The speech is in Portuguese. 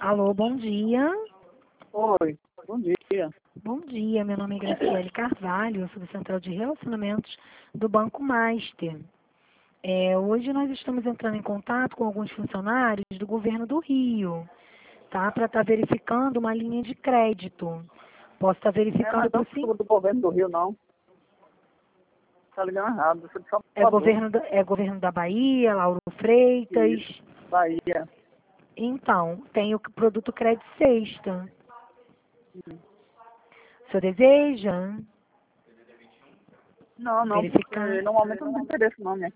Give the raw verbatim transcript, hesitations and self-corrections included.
Alô, bom dia. Oi, bom dia. Bom dia, meu nome é Graciele Carvalho, eu sou do Central de Relacionamentos do Banco Master. É, hoje nós estamos entrando em contato com alguns funcionários do governo do Rio, tá? Para estar verificando uma linha de crédito. Posso estar É, verificando mas para não o sim? sou do governo do Rio, não. Tá ligando errado, eu sou de É Salvador, governo, da, é governo da Bahia, Lauro Freitas. Isso. Bahia. Então, tem o produto Crédito Sexta. Hum. O senhor deseja Não, não, verificar? porque normalmente eu não tenho interesse não, minha